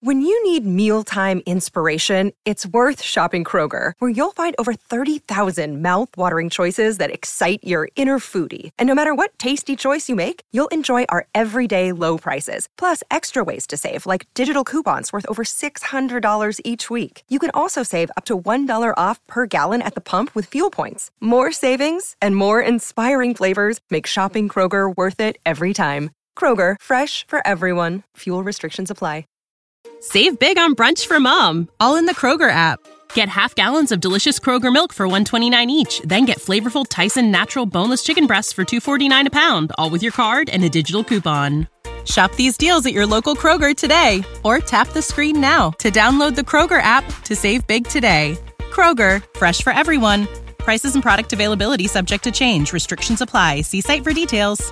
When you need mealtime inspiration, it's worth shopping Kroger, where you'll find over 30,000 mouth-watering choices that excite your inner foodie. And no matter what tasty choice you make, you'll enjoy our everyday low prices, plus extra ways to save, like digital coupons worth over $600 each week. You can also save up to $1 off per gallon at the pump with fuel points. More savings and more inspiring flavors make shopping Kroger worth it every time. Kroger, fresh for everyone. Fuel restrictions apply. Save big on brunch for mom, all in the Kroger app. Get half gallons of delicious Kroger milk for $1.29 each. Then get flavorful Tyson natural boneless chicken breasts for $2.49 a pound, all with your card and a digital coupon. Shop these deals at your local Kroger today, or tap the screen now to download the Kroger app to save big today. Kroger, fresh for everyone. Prices and product availability subject to change. Restrictions apply. See site for details.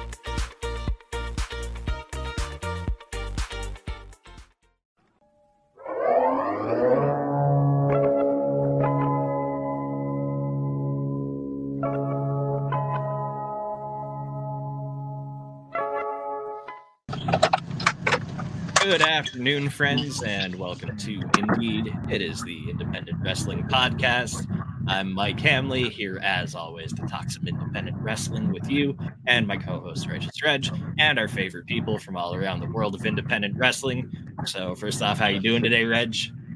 Good afternoon, friends, and welcome to Indeed. It is the Independent Wrestling Podcast. I'm Mike Hamley, here as always to talk some independent wrestling with you and my co-host Regis Reg, and our favorite people from all around the world of independent wrestling. So first off, how you doing today, Reg?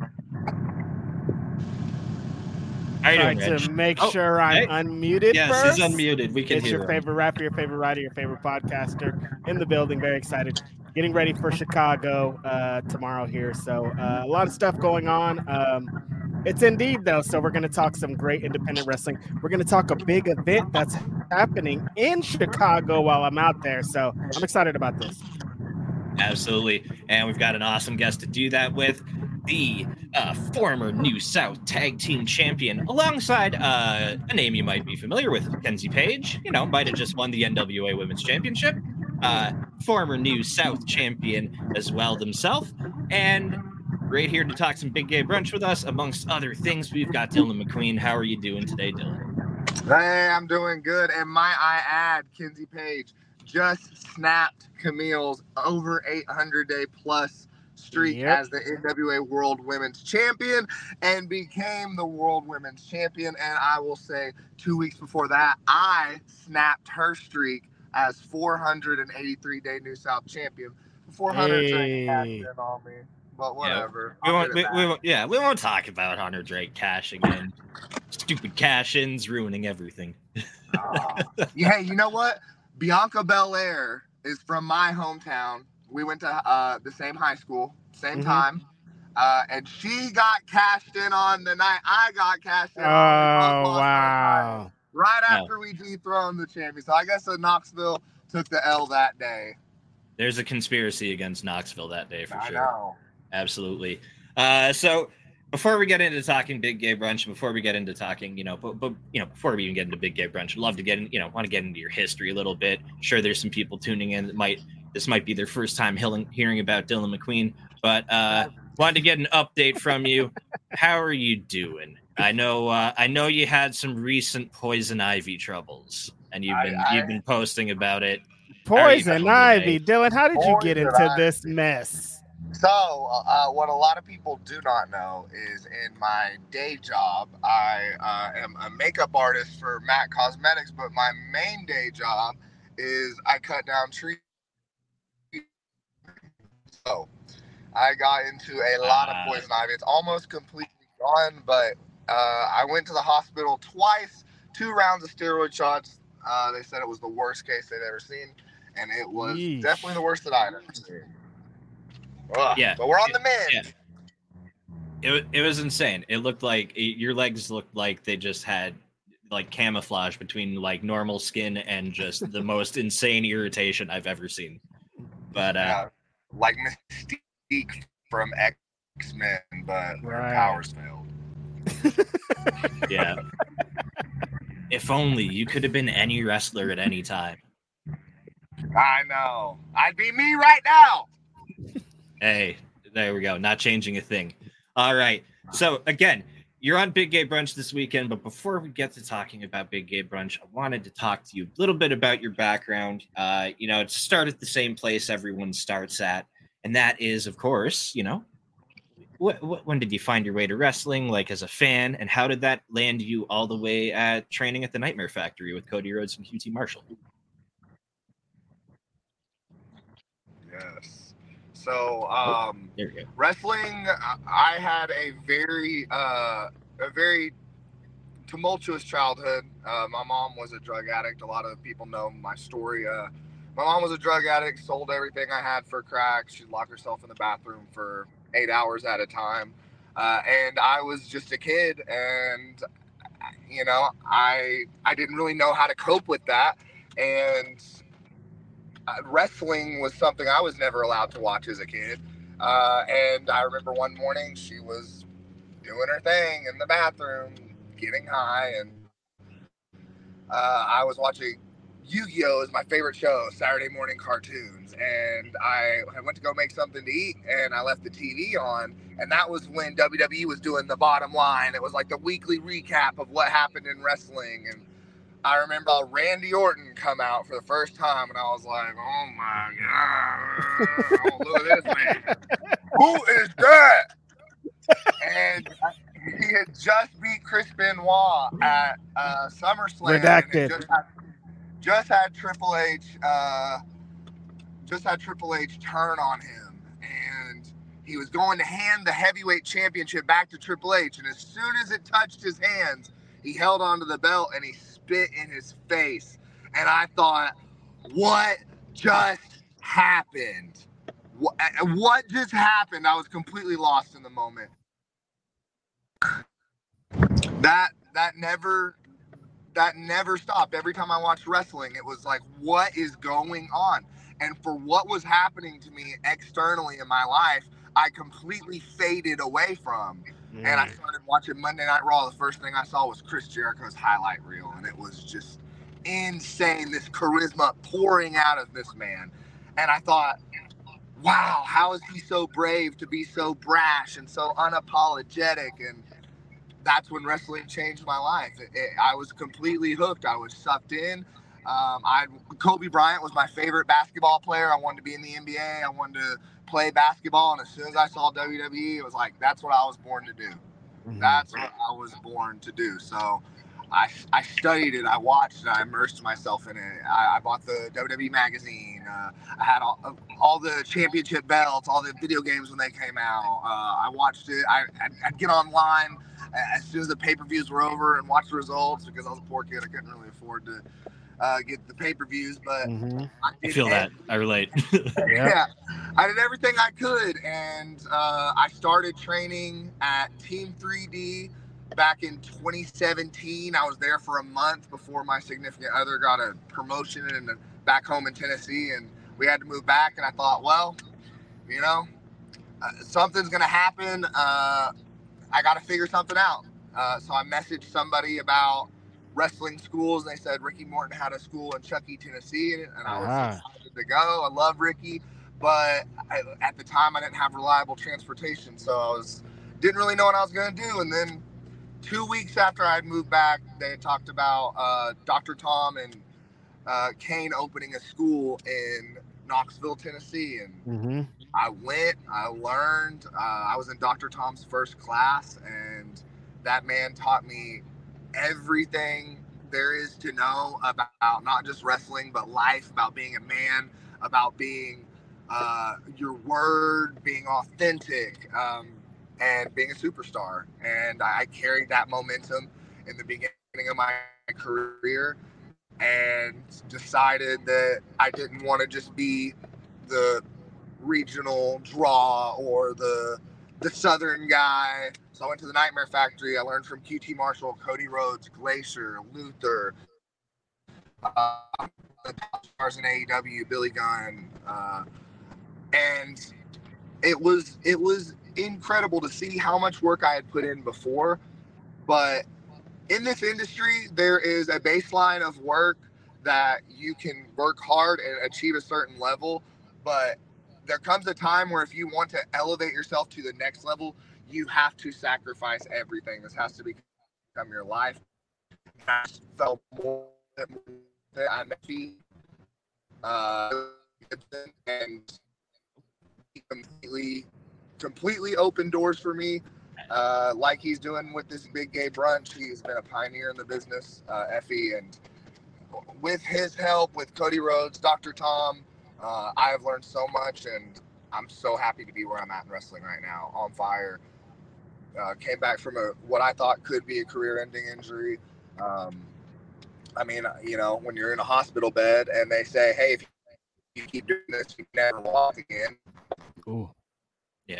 How you doing, Reg? To make sure I'm unmuted yes, first. Yes, he's unmuted. We can it's hear your him. Favorite rapper, your favorite writer, your favorite podcaster in the building. Very excited. Getting ready for Chicago tomorrow here. So a lot of stuff going on. It's Indeed, though. So we're going to talk some great independent wrestling. We're going to talk a big event that's happening in Chicago while I'm out there. So I'm excited about this. Absolutely. And we've got an awesome guest to do that with. The former New South Tag Team Champion, alongside a name you might be familiar with, Kenzie Page. You know, might have just won the NWA Women's Championship. Former New South Champion as well himself. And right here to talk some Big Gay Brunch with us, amongst other things, we've got Dylan McQueen. How are you doing today, Dylan? Hey, I'm doing good. And might I add, Kenzie Page just snapped Camille's over 800-day plus streak as the NWA World Women's Champion and became the World Women's Champion. And I will say 2 weeks before that, I snapped her streak as 483-day New South Champion. 400 Drake cashed in on me, but whatever. Yeah, we won't talk about Hunter Drake cashing in. Stupid cash-ins ruining everything. Yeah, you know what? Bianca Belair is from my hometown. We went to the same high school, same time. And she got cashed in on the night I got cashed in on. Oh, wow. Right after we dethroned the champion. So I guess that Knoxville took the L that day. There's a conspiracy against Knoxville that day for sure. I know. Absolutely. So before we get into talking Big Gay Brunch, before we get into talking, before we even get into Big Gay Brunch, I'd love to want to get into your history a little bit. Sure, there's some people tuning in that this might be their first time hearing about Dylan McQueen, but wanted to get an update from you. How are you doing? I know you had some recent poison ivy troubles, and you've been posting about it. Poison ivy, Dylan. How did you get into this mess? So, what a lot of people do not know is in my day job, I am a makeup artist for MAC Cosmetics, but my main day job is I cut down trees. So, I got into a lot of poison ivy. It's almost completely gone, but I went to the hospital twice, 2 rounds of steroid shots. They said it was the worst case they'd ever seen, and it was definitely the worst that I'd ever seen. Yeah, but we're on the mend. Yeah. It was insane. It looked like your legs looked like they just had like camouflage between like normal skin and just the most insane irritation I've ever seen. But like Mystique from X-Men, but her powers failed. Yeah. If only you could have been any wrestler at any time. I know. I'd be me right now. Hey, there we go. Not changing a thing. All right. So again, you're on Big Gay Brunch this weekend, but before we get to talking about Big Gay Brunch, I wanted to talk to you a little bit about your background. To start at the same place everyone starts at, and that is, of course, when did you find your way to wrestling, like as a fan, and how did that land you all the way at training at the Nightmare Factory with Cody Rhodes and QT Marshall? Yes. So, wrestling, I had a very tumultuous childhood. My mom was a drug addict. A lot of people know my story. My mom was a drug addict, sold everything I had for crack. She'd lock herself in the bathroom for 8 hours at a time. And I was just a kid, and, you know, I didn't really know how to cope with that. And wrestling was something I was never allowed to watch as a kid. And I remember one morning she was doing her thing in the bathroom, getting high, and I was watching Yu-Gi-Oh! Is my favorite show, Saturday morning cartoons, and I went to go make something to eat, and I left the TV on, and that was when WWE was doing the Bottom Line. It was like the weekly recap of what happened in wrestling, and I remember Randy Orton come out for the first time, and I was like, oh my God, oh, look at this man. Who is that? And he had just beat Chris Benoit at SummerSlam. Redacted. And just had Triple H turn on him, and he was going to hand the heavyweight championship back to Triple H, and as soon as it touched his hands, he held onto the belt and he spit in his face. And I thought, what just happened? What just happened? I was completely lost in the moment. That never stopped. Every time I watched wrestling, it was like, what is going on? And for what was happening to me externally in my life, I completely faded away from. And I started watching Monday Night Raw. The first thing I saw was Chris Jericho's highlight reel, and it was just insane, this charisma pouring out of this man. And I thought, wow, how is he so brave to be so brash and so unapologetic? And that's when wrestling changed my life. I was completely hooked. I was sucked in. Kobe Bryant was my favorite basketball player. I wanted to be in the NBA. I wanted to play basketball. And as soon as I saw WWE, it was like, that's what I was born to do. Mm-hmm. That's what I was born to do. So I studied it. I watched it. I immersed myself in it. I bought the WWE magazine. I had all the championship belts, all the video games when they came out. I watched it. I'd get online as soon as the pay-per-views were over and watch the results, because I was a poor kid. I couldn't really afford to get the pay-per-views, but I feel that. I relate. Yeah, I did everything I could, and I started training at Team 3D back in 2017. I was there for a month before my significant other got a promotion back home in Tennessee, and we had to move back. And I thought, well, you know, something's gonna happen. I got to figure something out. So I messaged somebody about wrestling schools, and they said Ricky Morton had a school in Chuckey, Tennessee, and I was excited to go. I love Ricky, but at the time I didn't have reliable transportation, so I didn't really know what I was going to do. And then 2 weeks after I had moved back, they had talked about Dr. Tom and Kane opening a school in Knoxville, Tennessee, and I went, I learned, I was in Dr. Tom's first class, and that man taught me everything there is to know about not just wrestling, but life, about being a man, about being your word, being authentic, and being a superstar. And I carried that momentum in the beginning of my career, and decided that I didn't want to just be the regional draw or the southern guy. So I went to the Nightmare Factory. I learned from QT Marshall, Cody Rhodes, Glacier, Luther, the top stars in AEW, Billy Gunn, and it was incredible to see how much work I had put in before. But in this industry, there is a baseline of work that you can work hard and achieve a certain level, but there comes a time where if you want to elevate yourself to the next level, you have to sacrifice everything. This has to become your life. I felt more that I met and completely completely opened doors for me. Like he's doing with this Big Gay Brunch. He's been a pioneer in the business, Effie, and with his help, with Cody Rhodes, Dr. Tom, I have learned so much, and I'm so happy to be where I'm at in wrestling right now, on fire. Came back from what I thought could be a career-ending injury. I mean, you know, when you're in a hospital bed and they say, hey, if you keep doing this, you can never walk again. Ooh. Yeah.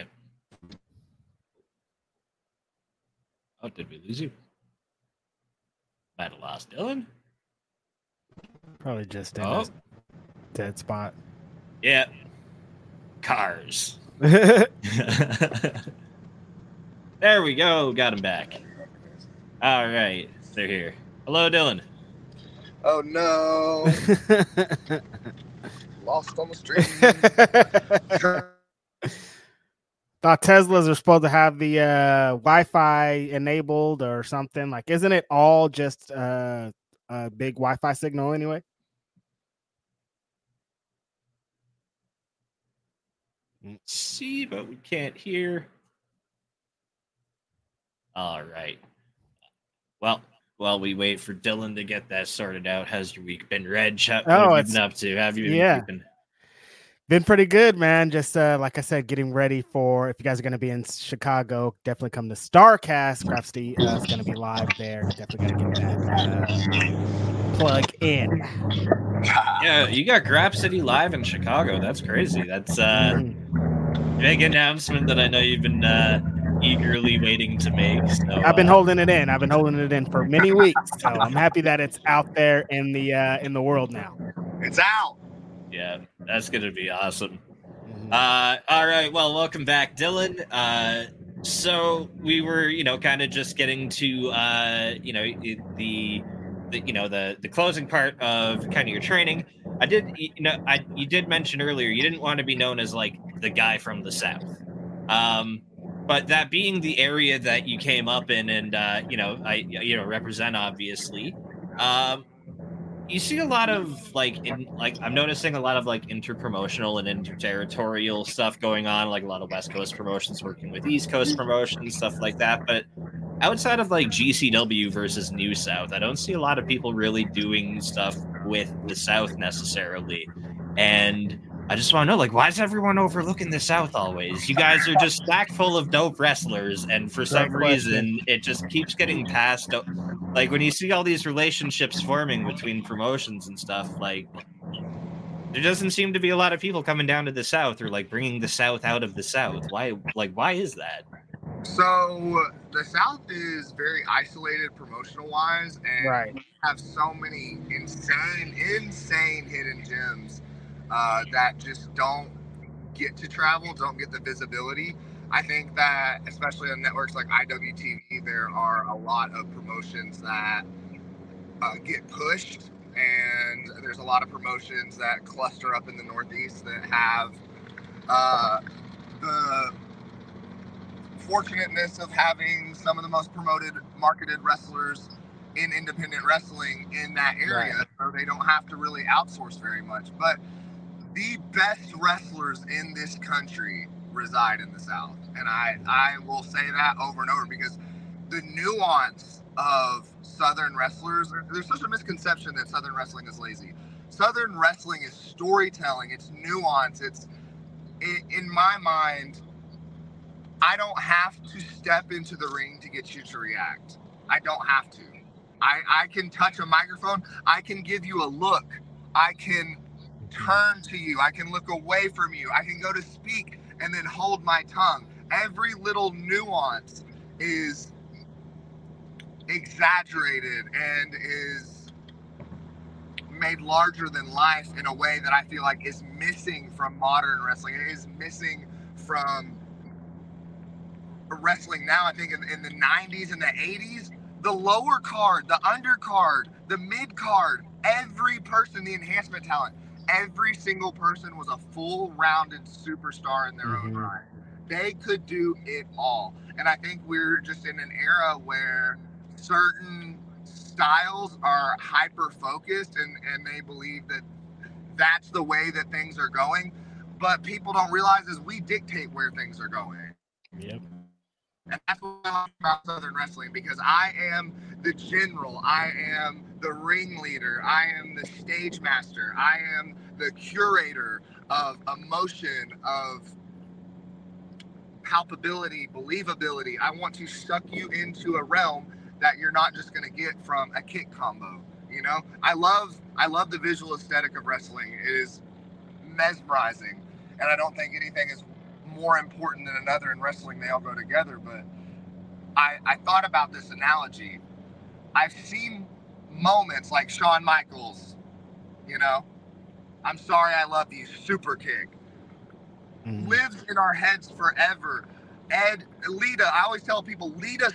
Oh, did we lose you? Might have lost Dylan. Probably just in a dead spot. Yeah. Cars. There we go. Got him back. All right. They're here. Hello, Dylan. Oh, no. Lost on the street. Thought Teslas are supposed to have the Wi-Fi enabled or something. Like, isn't it all just a big Wi-Fi signal anyway? See, but we can't hear. All right. Well, we wait for Dylan to get that sorted out. How's your week been, Reg? What have you been up to? Have you been keeping? Been pretty good, man. Just like I said, getting ready for, if you guys are going to be in Chicago, definitely come to StarCast. Grapsty is going to be live there. Definitely got to get that plug in. Yeah, you got Grapsity live in Chicago. That's crazy. That's big announcement that I know you've been eagerly waiting to make. So, I've been holding it in. I've been holding it in for many weeks. So I'm happy that it's out there in the world now. It's out. Yeah, that's going to be awesome. All right. Well, welcome back, Dylan. So we were, kind of just getting to, the closing part of kind of your training. You did mention earlier, you didn't want to be known as like the guy from the South. But that being the area that you came up in and, represent, obviously, you see a lot of I'm noticing a lot of interpromotional and interterritorial stuff going on, like a lot of West Coast promotions working with East Coast promotions, stuff like that. But outside of GCW versus New South, I don't see a lot of people really doing stuff with the South necessarily. And I just want to know, why is everyone overlooking the South always? You guys are just stacked full of dope wrestlers, and for some reason, it just keeps getting passed. When you see all these relationships forming between promotions and stuff, there doesn't seem to be a lot of people coming down to the South or bringing the South out of the South. Why is that? So the South is very isolated promotional-wise, and we have so many insane hidden gems that just don't get to travel, don't get the visibility. I think that, especially on networks like IWTV, there are a lot of promotions that get pushed, and there's a lot of promotions that cluster up in the Northeast that have the fortunateness of having some of the most marketed wrestlers in independent wrestling in that area, so they don't have to really outsource very much. But the best wrestlers in this country reside in the South. And I will say that over and over, because the nuance of Southern wrestlers, there's such a misconception that Southern wrestling is lazy. Southern wrestling is storytelling, it's nuance, in my mind, I don't have to step into the ring to get you to react. I don't have to. I can touch a microphone, I can give you a look, I can turn to you, I can look away from you, I can go to speak and then hold my tongue. Every little nuance is exaggerated and is made larger than life in a way that I feel like is missing from modern wrestling. It is missing from wrestling now. I think in the 90s and the 80s, the lower card, the undercard, the mid card, every person, the enhancement talent, every single person was a full-rounded superstar in their own right. They could do it all. And I think we're just in an era where certain styles are hyper-focused and they believe that that's the way that things are going. But people don't realize is we dictate where things are going. Yep. And that's what I like about Southern Wrestling, because I am the general, I am the ringleader, I am the stage master, I am the curator of emotion, of palpability, believability. I want to suck you into a realm that you're not just going to get from a kick combo. You know, I love the visual aesthetic of wrestling. It is mesmerizing, and I don't think anything is more important than another in wrestling. They all go together. But I thought about this analogy. I've seen moments like Shawn Michaels, you know, I'm sorry, I love you, super kick. Lives in our heads forever. Lita, I always tell people, Lita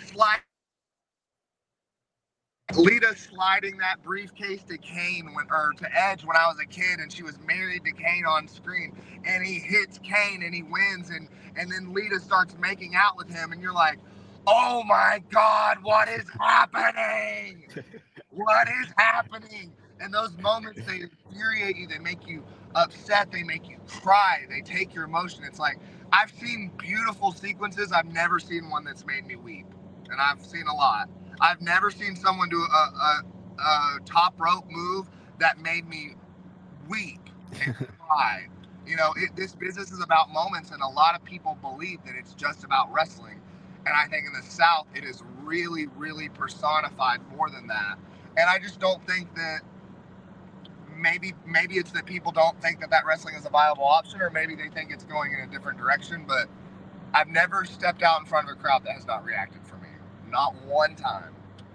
sliding that briefcase to Kane to Edge when I was a kid, and she was married to Kane on screen, and he hits Kane and he wins, and then Lita starts making out with him, and you're like, oh my God, what is happening? What is happening? And those moments, they infuriate you, they make you upset, they make you cry, they take your emotion. It's like, I've seen beautiful sequences, I've never seen one that's made me weep, and I've seen a lot. I've never seen someone do a top rope move that made me weep and cry. You know, this business is about moments, and a lot of people believe that it's just about wrestling. And I think in the South, it is really, really personified more than that. And I just don't think that, maybe it's that people don't think that wrestling is a viable option, or maybe they think it's going in a different direction. But I've never stepped out in front of a crowd that has not reacted for me. Not one time.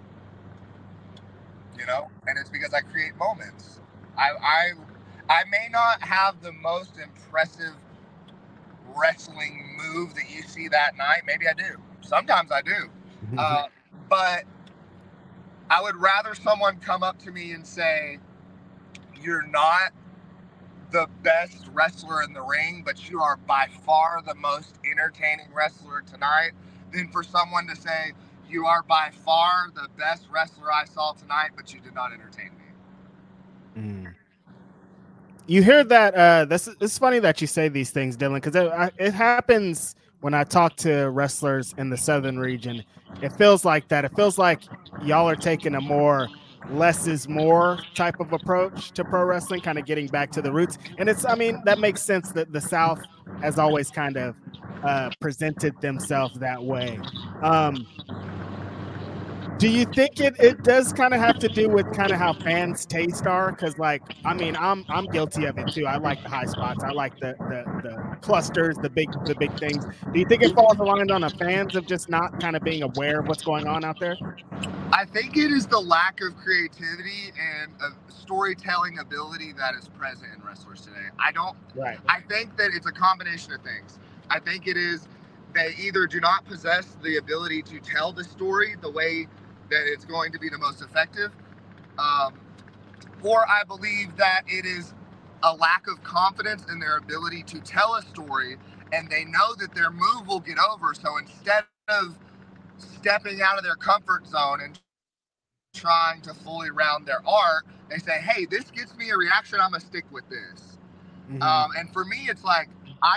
You know? And it's because I create moments. I may not have the most impressive wrestling move that you see that night. Maybe I do. Sometimes I do. But I would rather someone come up to me and say, you're not the best wrestler in the ring, but you are by far the most entertaining wrestler tonight, than for someone to say, you are by far the best wrestler I saw tonight, but you did not entertain me. You hear that? It's funny that you say these things, Dylan, because it happens when I talk to wrestlers in the Southern region. It feels like that. It feels like y'all are taking a more less is more type of approach to pro wrestling, kind of getting back to the roots. And that makes sense that the South has always kind of presented themselves that way. Do you think it does kind of have to do with kind of how fans' taste are? Because I'm guilty of it too. I like the high spots. I like the clusters, the big things. Do you think it falls aligned on the fans of just not kind of being aware of what's going on out there? I think it is the lack of creativity and storytelling ability that is present in wrestlers today. Right. I think that it's a combination of things. I think it is they either do not possess the ability to tell the story the way that it's going to be the most effective, or I believe that it is a lack of confidence in their ability to tell a story, and they know that their move will get over. So instead of stepping out of their comfort zone and trying to fully round their art, they say, hey, this gets me a reaction, I'm gonna stick with this. And for me, it's like,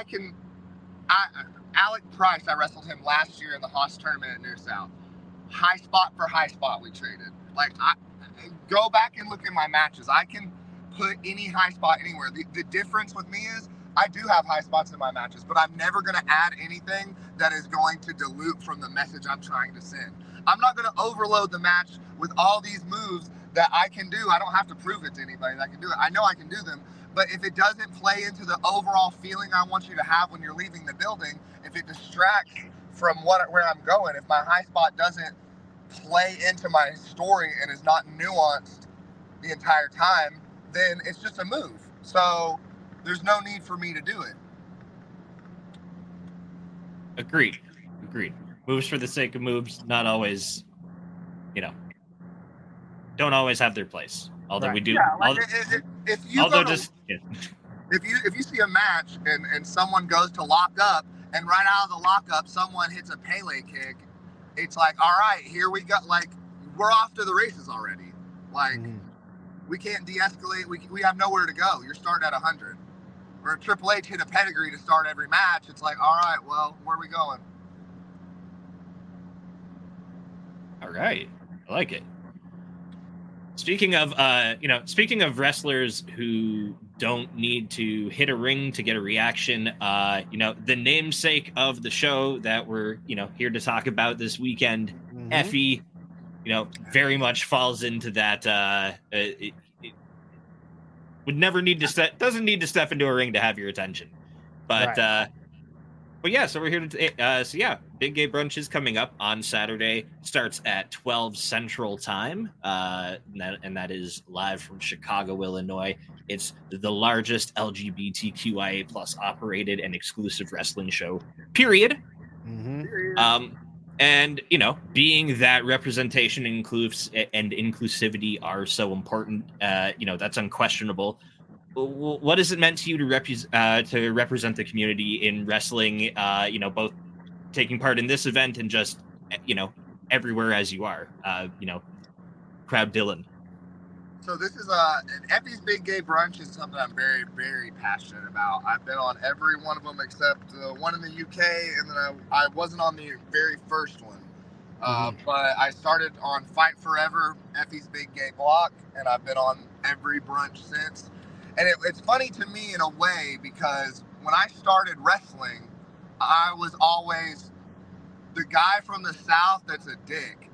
Alec Price, I wrestled him last year in the Haas tournament at Near South. High spot for high spot we traded. Like, go back and look at my matches. I can put any high spot anywhere. The difference with me is I do have high spots in my matches, but I'm never going to add anything that is going to dilute from the message I'm trying to send. I'm not going to overload the match with all these moves that I can do. I don't have to prove it to anybody that I can do it. I know I can do them, but if it doesn't play into the overall feeling I want you to have when you're leaving the building, if it distracts from where I'm going, if my high spot doesn't play into my story and is not nuanced the entire time, then it's just a move. So there's no need for me to do it. Agreed. Moves for the sake of moves, not always, don't always have their place. Although we do. Yeah, if you see a match and someone goes to lock up, and right out of the lockup, someone hits a Pele kick, it's like, all right, here we go. Like, we're off to the races already. Like, we can't de-escalate. We have nowhere to go. You're starting at 100. Or Triple H hit a pedigree to start every match. It's like, all right, well, where are we going? All right. I like it. Speaking of wrestlers who don't need to hit a ring to get a reaction, the namesake of the show that we're, here to talk about this weekend, Effy, very much falls into that. It would never need to doesn't need to step into a ring to have your attention, but right. But yeah, so we're here to Big Gay Brunch is coming up on Saturday. Starts at 12 Central Time, and that is live from Chicago, Illinois. It's the largest LGBTQIA plus operated and exclusive wrestling show, period. And being that representation and inclusivity are so important, that's unquestionable. What has it meant to you to represent the community in wrestling, both taking part in this event and just, everywhere as you are, Crowd Dylan? So this is Effy's Big Gay Brunch is something I'm very, very passionate about. I've been on every one of them except the one in the UK, and then I wasn't on the very first one. But I started on Fight Forever, Effy's Big Gay Block, and I've been on every brunch since. And it's funny to me in a way because when I started wrestling, I was always the guy from the South that's a dick.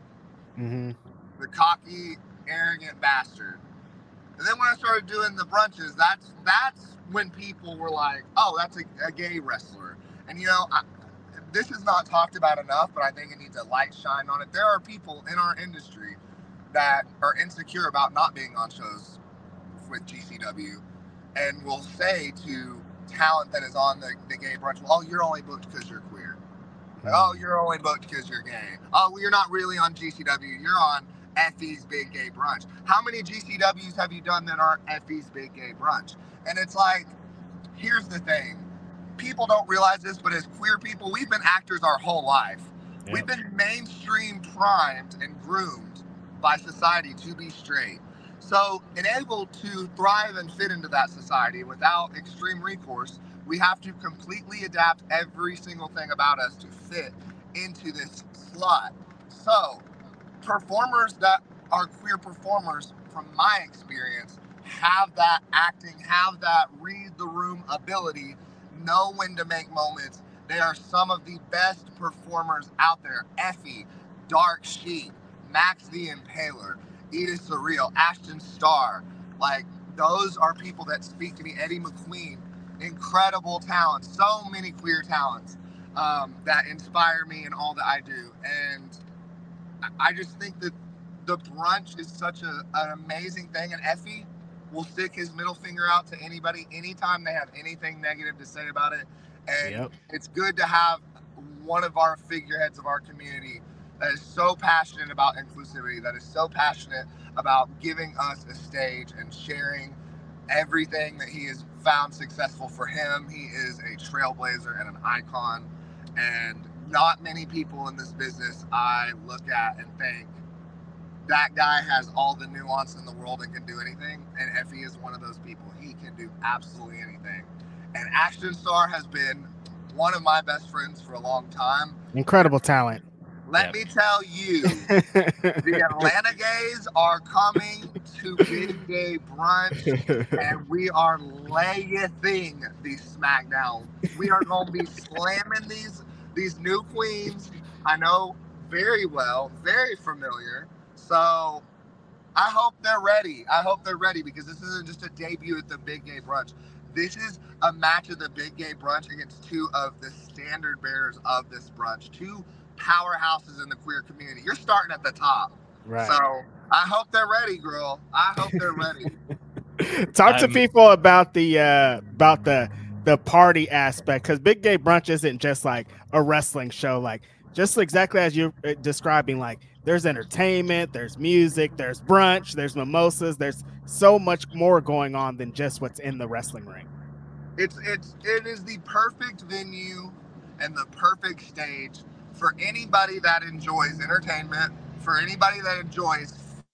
The cocky, arrogant bastard. And then when I started doing the brunches, that's when people were like, oh, that's a gay wrestler. And, this is not talked about enough, but I think it needs a light shine on it. There are people in our industry that are insecure about not being on shows with GCW and will say to talent that is on the gay brunch, well, oh, you're only booked because you're queer. Oh, you're only booked because you're gay. Oh, well, you're not really on GCW. You're on Effy's Big Gay Brunch. How many GCWs have you done that aren't Effy's Big Gay Brunch? And it's like, here's the thing. People don't realize this, but as queer people, we've been actors our whole life. Yep. We've been mainstream primed and groomed by society to be straight. So, enabled to thrive and fit into that society without extreme recourse, we have to completely adapt every single thing about us to fit into this slot. So, performers that are queer performers, from my experience, have that acting, have that read the room ability, know when to make moments. They are some of the best performers out there. Effy, Dark Sheep, Max the Impaler, Edith Surreal, Ashton Starr. Like, those are people that speak to me. Eddie McQueen, incredible talents, so many queer talents that inspire me in all that I do. And I just think that the brunch is such an amazing thing. And Effy will stick his middle finger out to anybody anytime they have anything negative to say about it. And It's good to have one of our figureheads of our community that is so passionate about inclusivity, that is so passionate about giving us a stage and sharing everything that he has found successful for him. He is a trailblazer and an icon, and not many people in this business I look at and think, that guy has all the nuance in the world and can do anything, and Effy is one of those people. He can do absolutely anything. And Ashton Starr has been one of my best friends for a long time. Incredible talent. Let me tell you, the Atlanta gays are coming to Big Gay Brunch, and we are laying the SmackDown. We are going to be slamming these new queens. I know very well, very familiar. So I hope they're ready. I hope they're ready, because this isn't just a debut at the Big Gay Brunch. This is a match of the Big Gay Brunch against two of the standard bearers of this brunch, two powerhouses in the queer community. You're starting at the top. Right. So I hope they're ready, girl. I hope they're ready. Talk to people about the party aspect, because Big Gay Brunch isn't just like a wrestling show. Like, just exactly as you're describing, like, there's entertainment, there's music, there's brunch, there's mimosas, there's so much more going on than just what's in the wrestling ring. It is the perfect venue and the perfect stage for anybody that enjoys entertainment, for anybody that enjoys.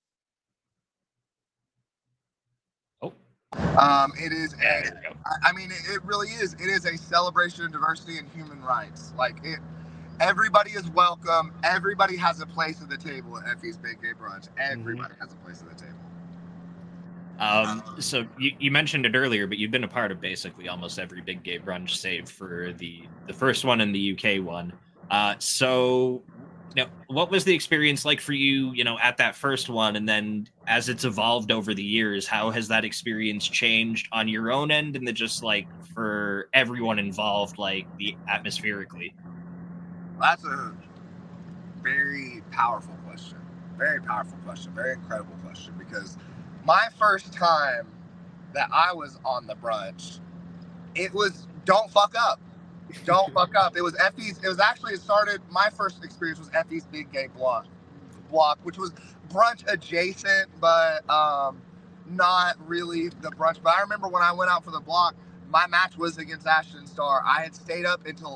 It is it really is. It is a celebration of diversity and human rights. Like it, Everybody is welcome. Everybody has a place at the table at Effie's Big Gay Brunch. Everybody has a place at the table. So you mentioned it earlier, but you've been a part of basically almost every Big Gay Brunch, save for the first one and the UK one. So, what was the experience like for you, at that first one, and then as it's evolved over the years, how has that experience changed on your own end, and then just like for everyone involved, like the atmospherically? That's a very powerful question. Very powerful question. Very incredible question, because my first time that I was on the brunch, it was don't fuck up. Don't fuck up. It was Effie's. My first experience was Effie's Big Gay Block, which was brunch adjacent, but not really the brunch. But I remember when I went out for the block, my match was against Ashton Starr. I had stayed up until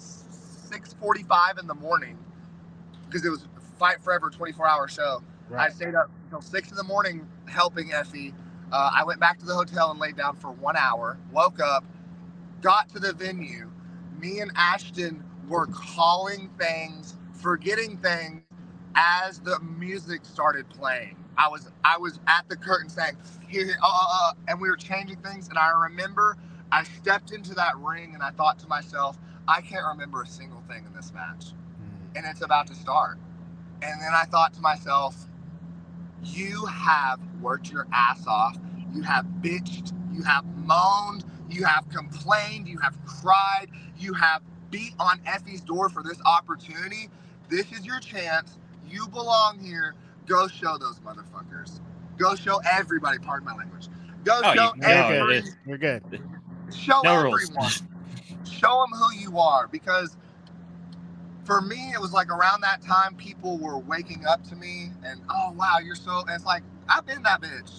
6:45 in the morning because it was Fight Forever 24-hour show. Right. I stayed up until 6 in the morning helping Effie. I went back to the hotel and laid down for 1 hour, woke up, got to the venue. Me and Ashton were calling things, forgetting things as the music started playing. I was at the curtain saying, here, and we were changing things. And I remember I stepped into that ring and I thought to myself, I can't remember a single thing in this match. And it's about to start. And then I thought to myself, you have worked your ass off. You have bitched. You have moaned. You have complained. You have cried. You have beat on Effie's door for this opportunity. This is your chance. You belong here. Go show those motherfuckers. Go show everybody. Pardon my language. Go show everybody. You're good. Show everyone. Show them who you are, because for me, it was like around that time, people were waking up to me and, oh, wow, you're so, and it's like, I've been that bitch.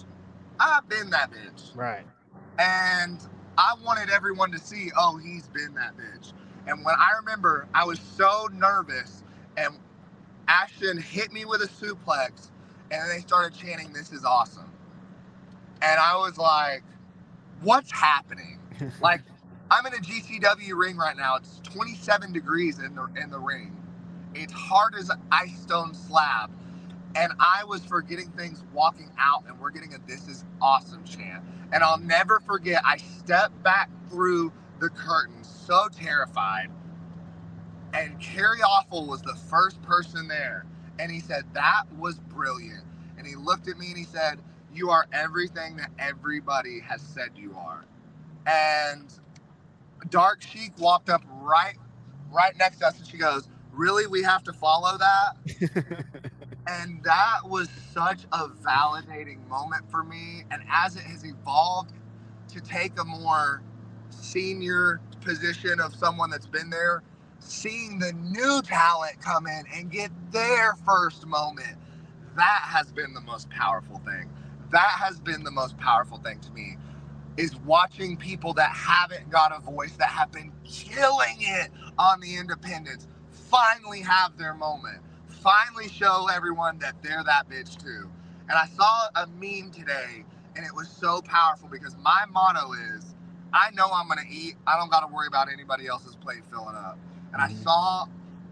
Right. And I wanted everyone to see, oh, he's been that bitch. And when I remember, I was so nervous, and Ashton hit me with a suplex, and they started chanting, "This is awesome." And I was like, what's happening? Like, I'm in a GCW ring right now. It's 27 degrees in the ring. It's hard as an ice stone slab. And I was forgetting things walking out, and we're getting a "This is awesome" chant. And I'll never forget, I stepped back through the curtain so terrified. And Kerry Awful was the first person there. And he said, "That was brilliant." And he looked at me and he said, "You are everything that everybody has said you are." And Dark Sheik walked up right next to us, and she goes, "Really? We have to follow that?" And that was such a validating moment for me. And as it has evolved to take a more senior position of someone that's been there, seeing the new talent come in and get their first moment, that has been the most powerful thing. That has been the most powerful thing to me, is watching people that haven't got a voice, that have been killing it on the independents, finally have their moment. Finally show everyone that they're that bitch too. And I saw a meme today, and it was so powerful, because my motto is, I know I'm gonna eat. I don't gotta worry about anybody else's plate filling up. And I saw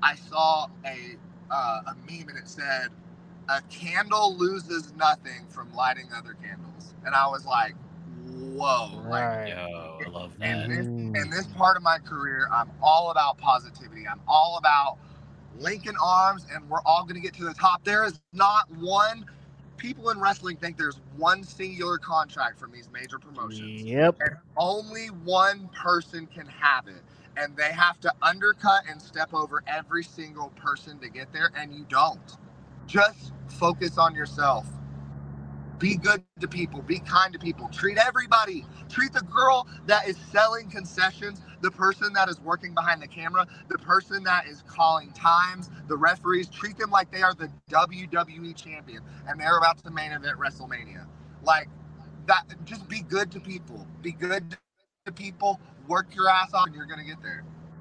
a meme, and it said, "A candle loses nothing from lighting other candles." And I was like, whoa. Right. Yo, I love that. In this part of my career, I'm all about positivity. I'm all about linking arms, and we're all going to get to the top. There is not one. People in wrestling think there's one singular contract from these major promotions. Yep. And only one person can have it. And they have to undercut and step over every single person to get there, and you don't. Just focus on yourself. Be good to people. Be kind to people. Treat everybody. Treat the girl that is selling concessions, the person that is working behind the camera, the person that is calling times, the referees. Treat them like they are the WWE champion and they're about to main event WrestleMania. Like that. Just be good to people. Be good to people. Work your ass off, and you're gonna get there.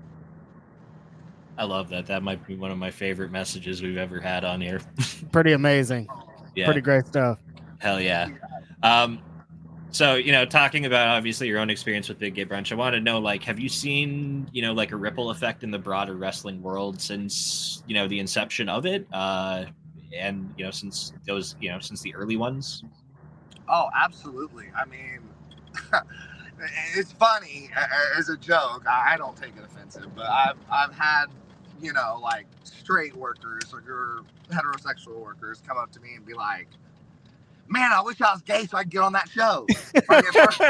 I love that. That might be one of my favorite messages we've ever had on here. Pretty amazing. Yeah. Pretty great stuff. Hell yeah. So, talking about obviously your own experience with Big Gay Brunch, I want to know, like, have you seen, like a ripple effect in the broader wrestling world since, the inception of it? And, since those, since the early ones? Oh, absolutely. I mean, it's funny as a joke. I don't take it offensive, but I've had, like straight workers or heterosexual workers come up to me and be like, man, I wish I was gay so I could get on that show. Like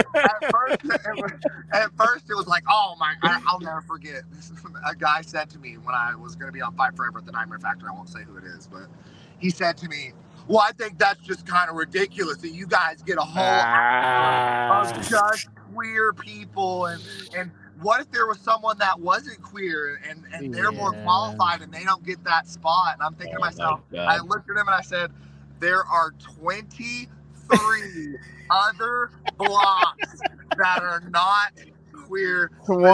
at first it was like, oh my, I'll never forget. A guy said to me when I was going to be on Fight Forever at the Nightmare Factory, I won't say who it is, but he said to me, well, I think that's just kind of ridiculous that you guys get a whole of just queer people. And what if there was someone that wasn't queer and they're more qualified and they don't get that spot? And I'm thinking to myself, I looked at him and I said, there are 23 other blocks that are not queer.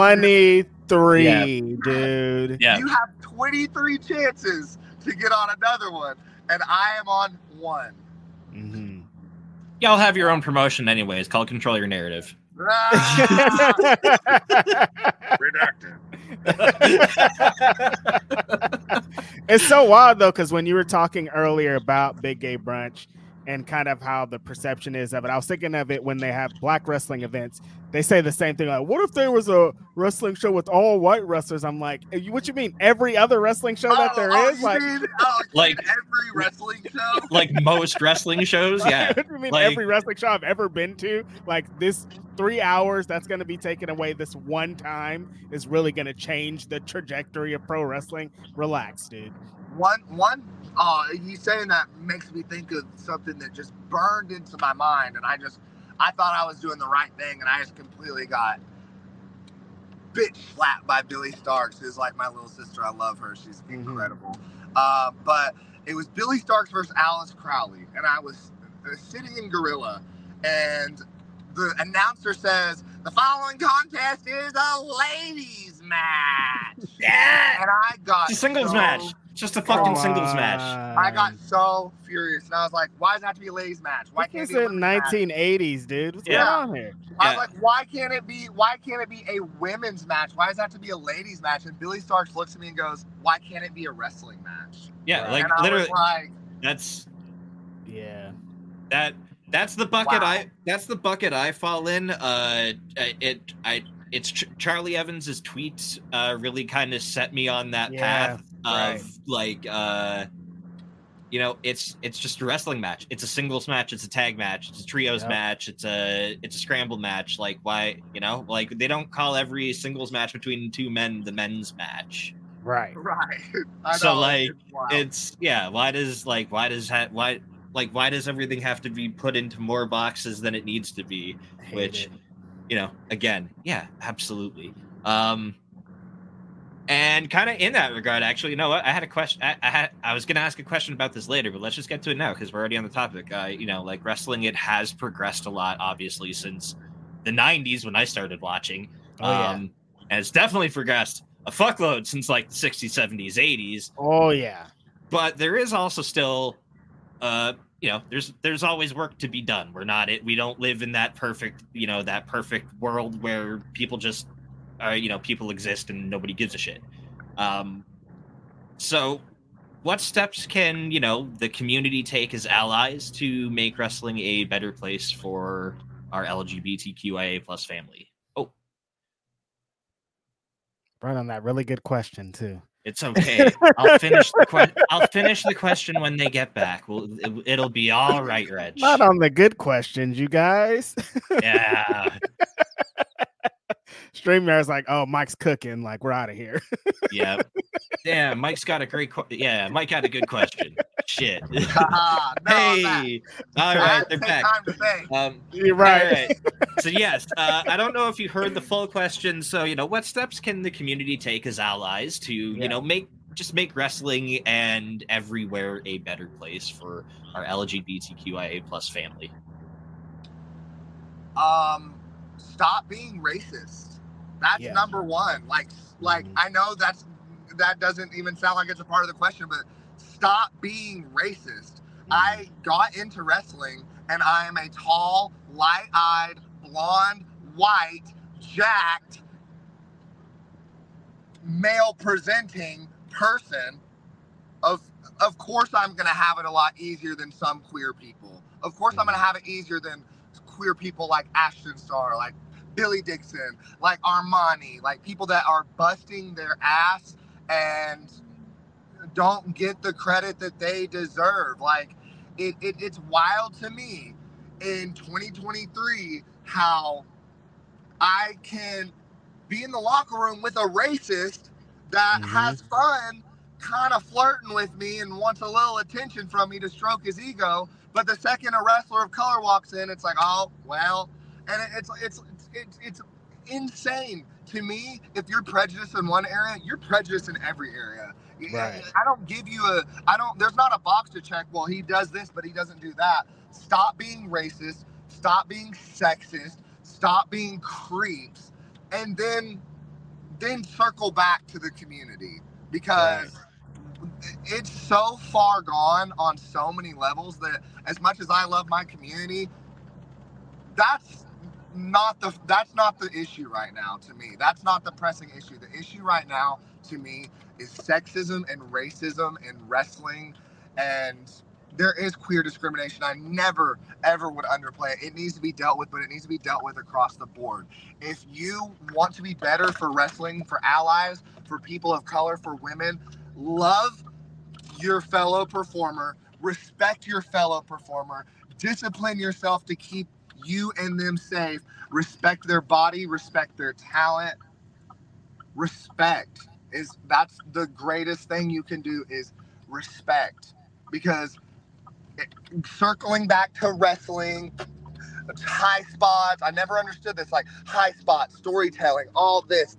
23, dude. Yeah. You have 23 chances to get on another one, and I am on one. Mm-hmm. Y'all have your own promotion anyway. It's called Control Your Narrative. Redacted. It's so wild though, because when you were talking earlier about Big Gay Brunch and kind of how the perception is of it, I was thinking of it when they have black wrestling events. They say the same thing, like, what if there was a wrestling show with all white wrestlers? I'm like, what you mean, every other wrestling show that there is? Like every wrestling show? Like most wrestling shows? Yeah. You mean every wrestling show I've ever been to? Like this 3 hours that's going to be taken away this one time is really going to change the trajectory of pro wrestling? Relax, dude. You saying that makes me think of something that just burned into my mind, and I thought I was doing the right thing, and I just completely got bitch slapped by Billy Starks, who's like my little sister. I love her. She's incredible. But it was Billy Starks versus Alice Crowley, and I was sitting in Gorilla, and the announcer says, the following contest is a ladies match. Yeah. And I got It's a singles match. Just a fucking singles match. I got so furious, and I was like, "Why does it have to be a ladies match? Why can't it be a 1980s, dude? What's going on here?" I was like, "Why can't it be a women's match? Why does it have to be a ladies match?" And Billy Starks looks at me and goes, "Why can't it be a wrestling match?" Yeah, like and I literally. was like, that's yeah. That's the bucket. Wow. That's the bucket I fall in. It's Charlie Evans's tweets really kind of set me on that path of like it's just a wrestling match. It's a singles match, it's a tag match, it's a trios match, it's a scramble match. Like why, like they don't call every singles match between two men the men's match. Right. So like why does everything have to be put into more boxes than it needs to be? Which again, yeah, absolutely. And kind of in that regard, actually, you know what? I had a question. I was going to ask a question about this later, but let's just get to it now because we're already on the topic. Like wrestling, it has progressed a lot, obviously, since the 90s when I started watching. And it's definitely progressed a fuckload since like the 60s, 70s, 80s. Oh, yeah. But there is also still, there's always work to be done. We don't live in that perfect world where people just, people exist and nobody gives a shit. So what steps can, the community take as allies to make wrestling a better place for our LGBTQIA plus family? Oh. Right on that. Really good question, too. It's okay. I'll finish the question when they get back. It'll be all right, Reg. Not on the good questions, you guys. Yeah. StreamYard's like, oh, Mike's cooking. Like, we're out of here. Yeah. Yeah, Mike's got a great Mike had a good question. Shit. Hey. All right, they're back. You're right. All right. So yes, I don't know if you heard the full question. So, what steps can the community take as allies to, make wrestling and everywhere a better place for our LGBTQIA plus family? Stop being racist. That's number one. Like I know that doesn't even sound like it's a part of the question, but stop being racist. I got into wrestling and I am a tall, light-eyed, blonde, white, jacked, male-presenting person, of course I'm going to have it a lot easier than some queer people. Of course I'm going to have it easier than queer people like Ashton Starr, like Billy Dixon, like Armani, like people that are busting their ass and don't get the credit that they deserve. Like, it's wild to me in 2023 how I can be in the locker room with a racist that has fun kind of flirting with me and wants a little attention from me to stroke his ego, but the second a wrestler of color walks in, it's like, oh well. And it's insane to me. If you're prejudiced in one area, you're prejudiced in every area. Right. I don't give you there's not a box to check, well, he does this but he doesn't do that. Stop being racist, stop being sexist, stop being creeps, and then circle back to the community, because it's so far gone on so many levels that as much as I love my community, that's not the issue right now to me. That's not the pressing issue. The issue right now to me is sexism and racism in wrestling, and there is queer discrimination. I never, ever would underplay it. It needs to be dealt with, but it needs to be dealt with across the board. If you want to be better for wrestling, for allies, for people of color, for women, love your fellow performer, respect your fellow performer, discipline yourself to keep you and them safe, respect their body, respect their talent. Respect that's the greatest thing you can do, is respect. Because circling back to wrestling, high spots, I never understood this, like high spots, storytelling, all this.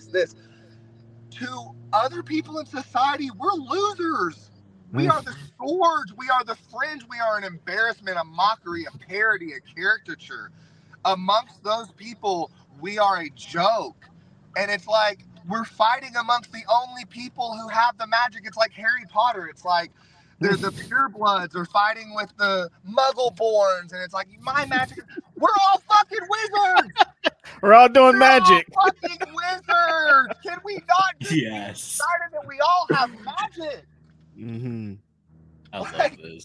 To other people in society, we're losers. We are the scourge. We are the fringe. We are an embarrassment, a mockery, a parody, a caricature. Amongst those people, we are a joke. And it's like we're fighting amongst the only people who have the magic. It's like Harry Potter. It's like the purebloods are fighting with the Muggle-borns. And it's like, my magic. We're all fucking wizards. We're all doing magic. All fucking wizards. Can we not just be Yes. excited that we all have magic? I love this.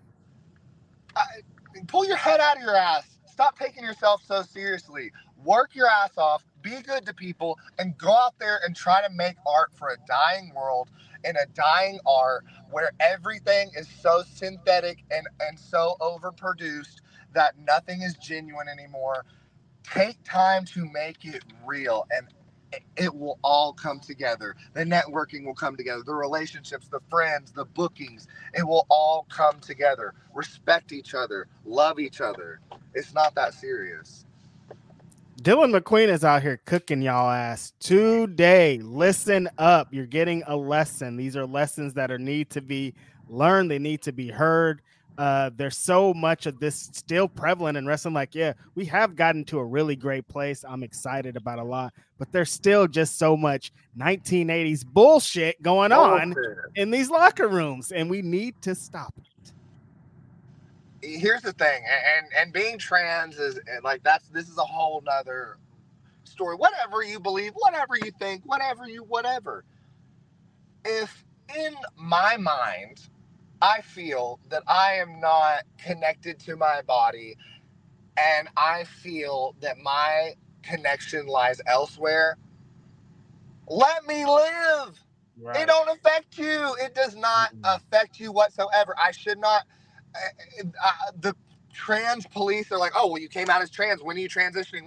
Pull your head out of your ass. Stop taking yourself so seriously. Work your ass off. Be good to people and go out there and try to make art for a dying world and a dying art where everything is so synthetic and so overproduced that nothing is genuine anymore. Take time to make it real, and it will all come together. The networking will come together, the relationships, the friends, the bookings, it will all come together. Respect each other, love each other. It's not that serious. Dylan McQueen is out here cooking y'all ass today. Listen up. You're getting a lesson. These are lessons that need to be learned. They need to be heard. There's so much of this still prevalent in wrestling. Like, yeah, we have gotten to a really great place. I'm excited about a lot, but there's still just so much 1980s bullshit going on in these locker rooms, and we need to stop it. Here's the thing, and being trans is like, this is a whole nother story. Whatever you believe, whatever you think, whatever. If in my mind I feel that I am not connected to my body and I feel that my connection lies elsewhere, let me live. Right. It don't affect you. It does not affect you whatsoever. I should not. The trans police are like, oh, well, you came out as trans. When are you transitioning?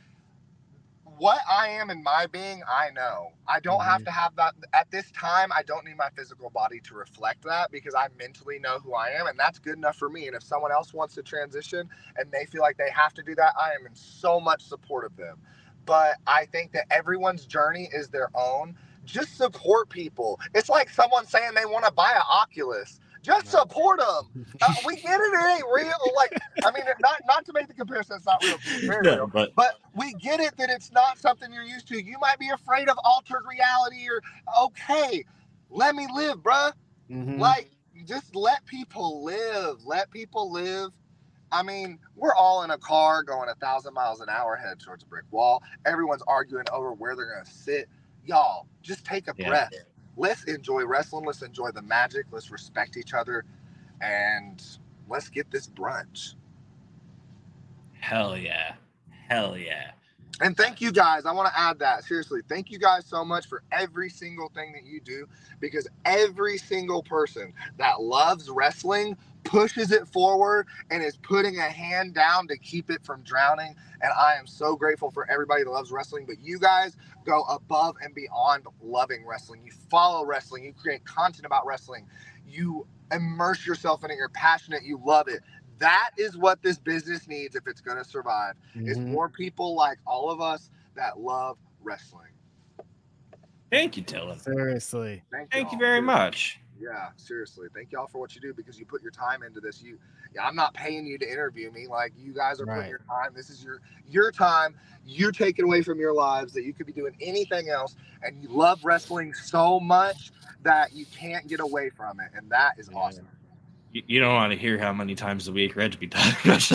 What I am in my being, I know. I don't have to have that. At this time, I don't need my physical body to reflect that, because I mentally know who I am, and that's good enough for me. And if someone else wants to transition and they feel like they have to do that, I am in so much support of them. But I think that everyone's journey is their own. Just support people. It's like someone saying they want to buy an Oculus. Just support them. We get it. It ain't real. Like, I mean, not to make the comparison, it's not real. It's very real. But we get it that it's not something you're used to. You might be afraid of altered reality, or okay, let me live, bruh. Like, just let people live. Let people live. I mean, we're all in a car going 1,000 miles an hour headed towards a brick wall. Everyone's arguing over where they're going to sit. Y'all, just take a breath. Let's enjoy wrestling. Let's enjoy the magic. Let's respect each other. And let's get this brunch. Hell yeah. Hell yeah. And thank you guys. I want to add that. Seriously, thank you guys so much for every single thing that you do, because every single person that loves wrestling pushes it forward and is putting a hand down to keep it from drowning. And I am so grateful for everybody that loves wrestling, but you guys go above and beyond loving wrestling. You follow wrestling. You create content about wrestling. You immerse yourself in it. You're passionate. You love it. That is what this business needs if it's going to survive, is more people like all of us that love wrestling. Thank you, Dylan. Seriously. Thank you very much. Yeah, seriously. Thank y'all for what you do, because you put your time into this. I'm not paying you to interview me. Like, you guys are putting your time. This is your time. You take it away from your lives that you could be doing anything else. And you love wrestling so much that you can't get away from it. And that is awesome. You don't want to hear how many times a week Reg be talking about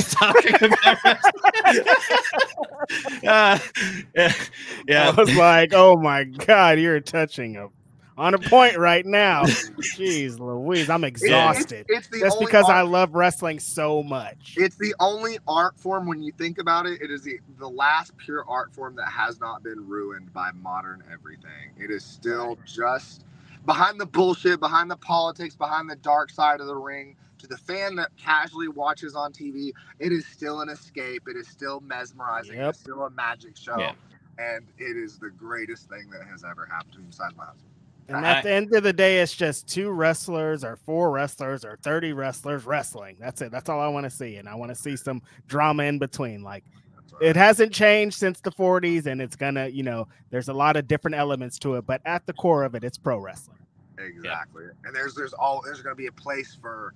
I was like, oh my God, you're touching on a point right now. Jeez Louise, I'm exhausted. It's just because I love wrestling so much. It's the only art form, when you think about it, it is the last pure art form that has not been ruined by modern everything. It is still just behind the bullshit, behind the politics, behind the dark side of the ring. To the fan that casually watches on TV, it is still an escape. It is still mesmerizing. Yep. It's still a magic show. And it is the greatest thing that has ever happened to me besides my husband. And at the end of the day, it's just 2 wrestlers or 4 wrestlers or 30 wrestlers wrestling. That's it. That's all I want to see. And I want to see some drama in between. Like, it hasn't changed since the 40s, and it's gonna, there's a lot of different elements to it, but at the core of it, it's pro wrestling. Exactly. And there's gonna be a place for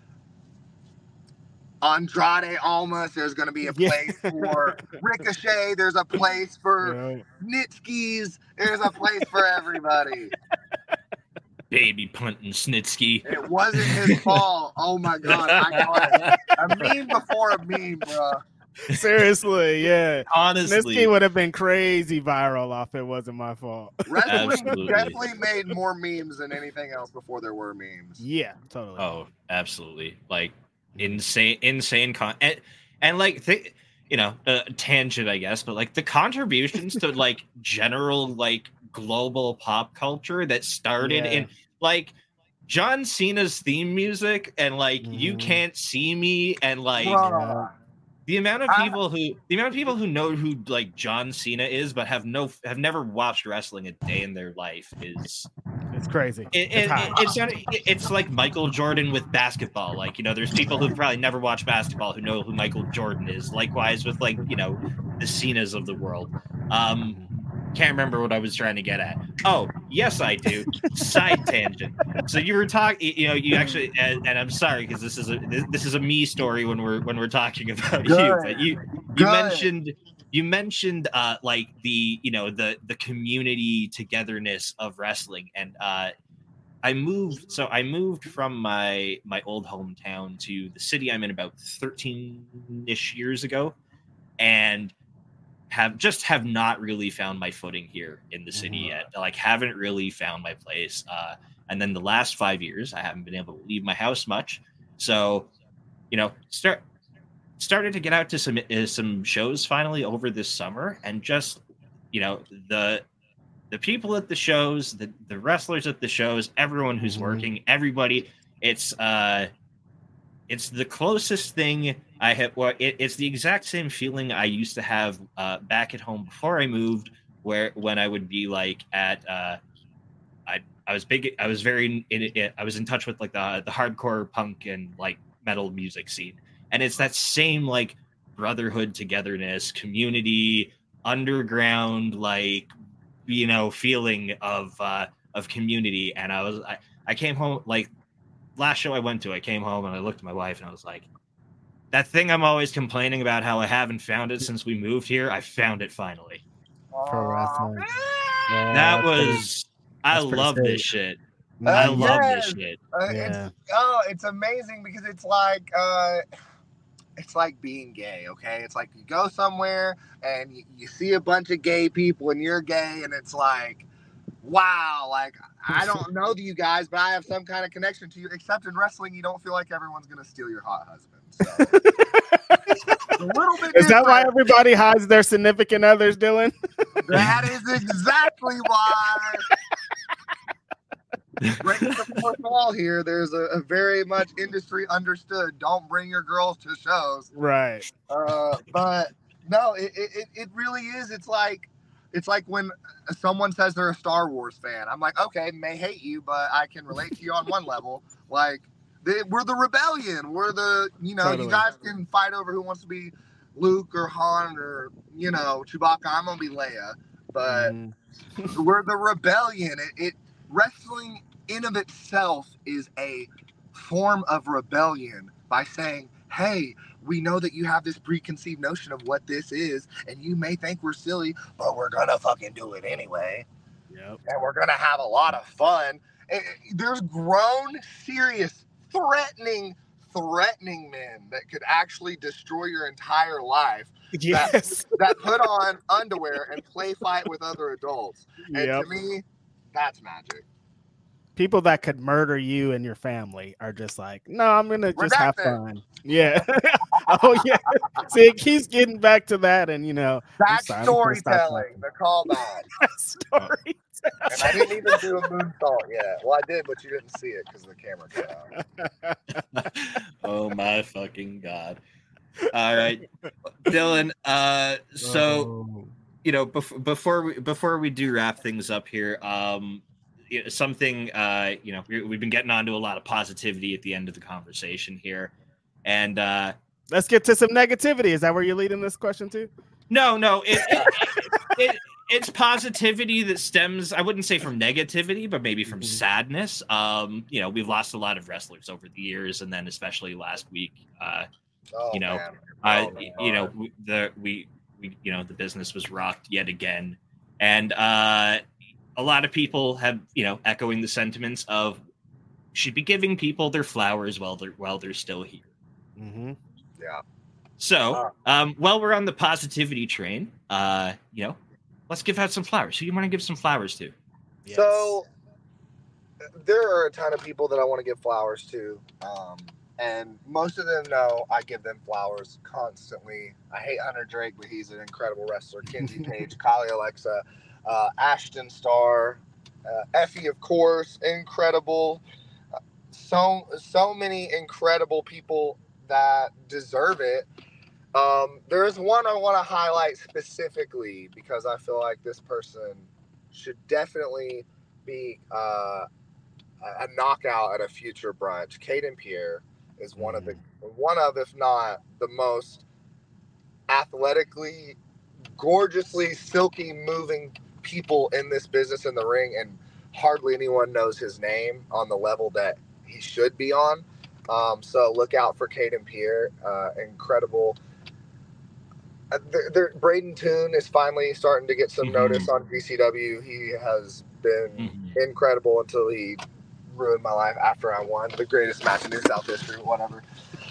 Andrade Almas. There's going to be a place for Ricochet. There's a place for Snitsky's. There's a place for everybody. Baby punting Snitsky. It wasn't his fault. Oh my God. I got a meme before a meme, bro. Seriously, yeah. Honestly, Snitsky would have been crazy viral off it wasn't my fault. Wrestling definitely made more memes than anything else before there were memes. Yeah, totally. Oh, absolutely. Like, insane and like tangent, I guess, but like the contributions to like general like global pop culture that started in like John Cena's theme music and like You Can't See Me, and like the amount of people who know who like John Cena is but have never watched wrestling a day in their life is crazy. It's like Michael Jordan with basketball. Like, there's people who probably never watched basketball who know who Michael Jordan is. Likewise with like, the Cenas of the world. Can't remember what I was trying to get at. Oh, yes, I do. Side tangent. So you were talking, you actually, and I'm sorry because this is a me story when we're talking about you. But you mentioned like the community togetherness of wrestling, and I moved from my old hometown to the city I'm in about 13-ish years ago, and have not really found my footing here in the city yet. Like, haven't really found my place. And then the last 5 years, I haven't been able to leave my house much. So, started to get out to some shows finally over this summer, and just, the people at the shows, the wrestlers at the shows, everyone who's working, everybody, it's the closest thing I have. Well, it's the exact same feeling I used to have back at home before I moved, when I would be like at I was in touch with like the hardcore punk and like metal music scene, and it's that same like brotherhood, togetherness, community, underground, like feeling of community. And I came home, like last show I went to, I came home and I looked at my wife and I was like, that thing I'm always complaining about how I haven't found it since we moved here, I found it finally. Pro wrestling. I love this shit. I love this shit. It's amazing because it's like it's like being gay, okay? It's like you go somewhere and you see a bunch of gay people and you're gay, and it's like, wow, like, I don't know you guys, but I have some kind of connection to you. Except in wrestling, you don't feel like everyone's going to steal your hot husband. So it's a little bit Is that why different. everybody hides their significant others, Dylan? That is exactly why. Breaking the fourth wall here, there's a very much industry understood. Don't bring your girls to shows. Right. But no, it really is. It's like when someone says they're a Star Wars fan. I'm like, okay, may hate you, but I can relate to you on one level. Like, we're the rebellion. We're the, Totally. You guys can fight over who wants to be Luke or Han or, Chewbacca. I'm going to be Leia. But we're the rebellion. Wrestling in of itself is a form of rebellion by saying, hey, we know that you have this preconceived notion of what this is, and you may think we're silly, but we're gonna fucking do it anyway. Yep. And we're gonna have a lot of fun. And there's grown, serious, threatening men that could actually destroy your entire life. Yes. That put on underwear and play fight with other adults. And Yep. to me, that's magic. People that could murder you and your family are just like, no, I'm gonna just have fun. Yeah. Oh yeah. See, it keeps getting back to that, and That's storytelling. They're called on. Storytelling. And I didn't even do a moonsault yet. Well, I did, but you didn't see it because the camera cut out. Oh my fucking God. All right, Dylan. Before we do wrap things up here, something we've been getting onto a lot of positivity at the end of the conversation here, and let's get to some negativity. Is that where you're leading this question to? No, it's positivity that stems, I wouldn't say from negativity, but maybe from sadness. We've lost a lot of wrestlers over the years, and then especially last week, the business was rocked yet again, and a lot of people have, echoing the sentiments of should be giving people their flowers while they're still here. Mm-hmm. Yeah. So, while we're on the positivity train, let's give out some flowers. Who do you want to give some flowers to? Yes. So there are a ton of people that I want to give flowers to. And most of them know I give them flowers constantly. I hate Hunter Drake, but he's an incredible wrestler. Kenzie Page, Kali Alexa, Ashton Starr, Effie, of course, incredible. So many incredible people that deserve it. There's one I want to highlight specifically because I feel like this person should definitely be a knockout at a future brunch. Caden Pierre is one of, if not the most athletically, gorgeously, silky moving people in this business in the ring, and hardly anyone knows his name on the level that he should be on. So look out for Caden Pierre. Incredible. Braden Toon is finally starting to get some notice on GCW. He has been incredible until he ruined my life after I won the greatest match in New South history, whatever.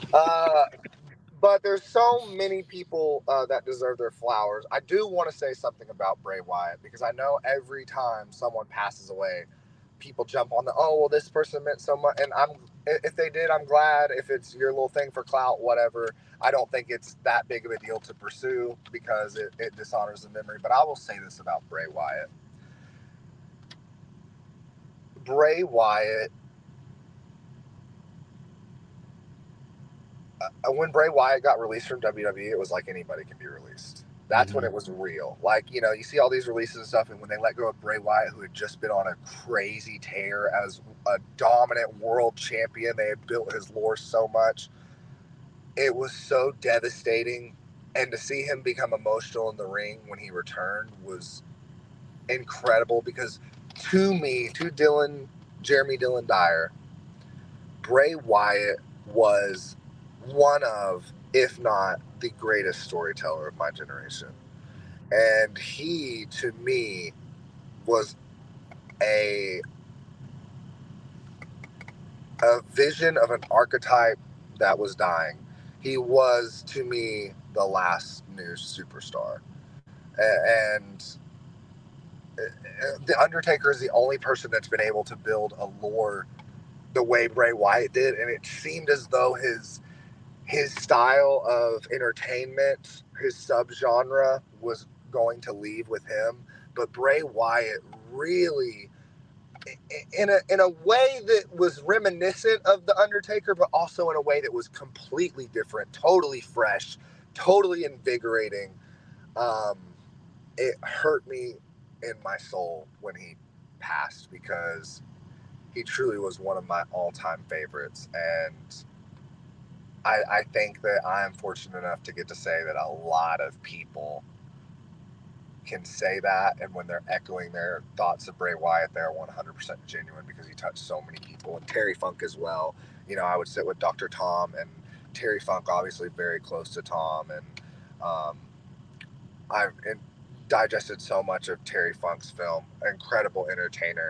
But there's so many people that deserve their flowers. I do want to say something about Bray Wyatt, because I know every time someone passes away, people jump on this person meant so much. And if they did, I'm glad. If it's your little thing for clout, whatever, I don't think it's that big of a deal to pursue because it dishonors the memory. But I will say this about Bray Wyatt. Bray Wyatt, when Bray Wyatt got released from WWE, it was like anybody can be released. That's when it was real. Like, you see all these releases and stuff, and when they let go of Bray Wyatt, who had just been on a crazy tear as a dominant world champion, they had built his lore so much. It was so devastating. And to see him become emotional in the ring when he returned was incredible, because to me, Jeremy Dillon Dyer, Bray Wyatt was one of, if not the greatest storyteller of my generation. And he, to me, was a vision of an archetype that was dying. He was, to me, the last new superstar. And The Undertaker is the only person that's been able to build a lore the way Bray Wyatt did, and it seemed as though his style of entertainment, his subgenre, was going to leave with him. But Bray Wyatt really, in a way that was reminiscent of The Undertaker, but also in a way that was completely different, totally fresh, totally invigorating. It hurt me in my soul when he passed, because he truly was one of my all-time favorites. And I think that I'm fortunate enough to get to say that a lot of people can say that, and when they're echoing their thoughts of Bray Wyatt, they're 100% genuine, because he touched so many people. And Terry Funk as well. You know, I would sit with Dr. Tom, and Terry Funk, obviously very close to Tom, and I've digested so much of Terry Funk's film. Incredible entertainer.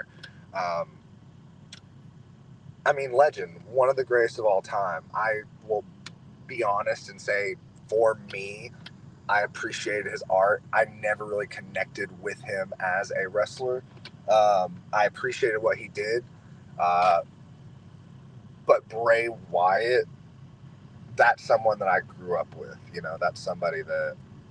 I mean, legend, one of the greatest of all time. I will be honest and say, for me, I appreciated his art. I never really connected with him as a wrestler. I appreciated what he did. But Bray Wyatt, that's someone that I grew up with. You know, that's somebody that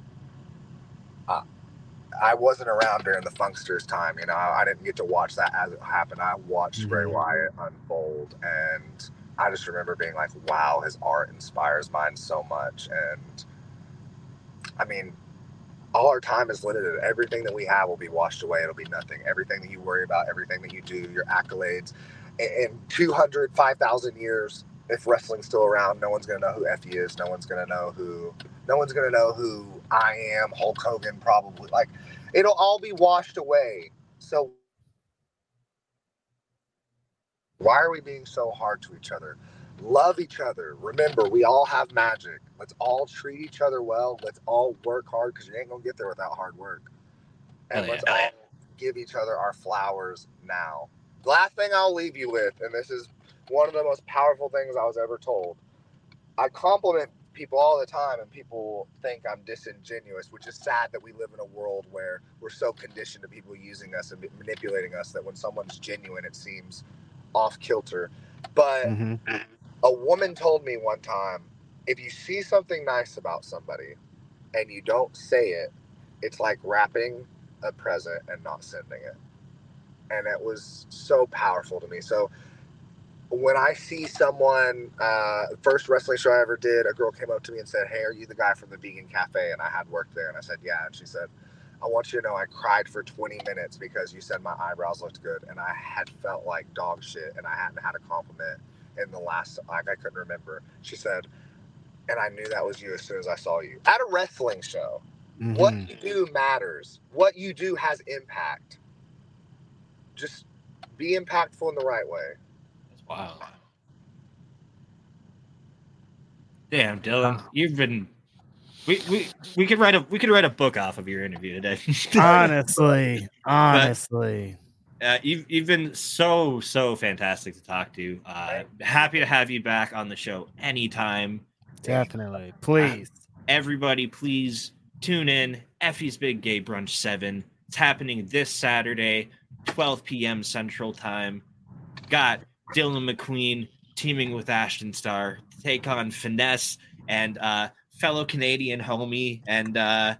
I wasn't around during the Funksters time. You know, I didn't get to watch that as it happened. I watched Bray Wyatt unfold, and I just remember being like, wow, his art inspires mine so much. And I mean, all our time is limited. Everything that we have will be washed away. It'll be nothing. Everything that you worry about, everything that you do, your accolades. In 5,000 years, if wrestling's still around, no one's going to know who Effie is. No one's going to know who I am. Hulk Hogan, probably. Like, it'll all be washed away. So why are we being so hard to each other? Love each other. Remember, we all have magic. Let's all treat each other well. Let's all work hard, because you ain't going to get there without hard work. And let's all give each other our flowers now. The last thing I'll leave you with, and this is one of the most powerful things I was ever told. I compliment people all the time, and people think I'm disingenuous, which is sad that we live in a world where we're so conditioned to people using us and manipulating us that when someone's genuine, it seems off kilter. But a woman told me one time, if you see something nice about somebody and you don't say it, it's like wrapping a present and not sending it. And it was so powerful to me. So when I see someone, first wrestling show I ever did, a girl came up to me and said, hey, are you the guy from the Vegan Cafe? And I had worked there. And I said, yeah. And she said, I want you to know I cried for 20 minutes because you said my eyebrows looked good. And I had felt like dog shit, and I hadn't had a compliment in the last, like, I couldn't remember. She said, and I knew that was you as soon as I saw you. At a wrestling show, what you do matters. What you do has impact. Just be impactful in the right way. Wow. Damn, Dylan, you've been. We could write a book off of your interview today. honestly. You've been so fantastic to talk to. Happy to have you back on the show anytime. Definitely, please. Everybody, please tune in. Effie's Big Gay Brunch 7. It's happening this Saturday, 12 p.m. Central Time. Got Dylan McQueen teaming with Ashton Starr to take on Finesse and fellow Canadian homie and guess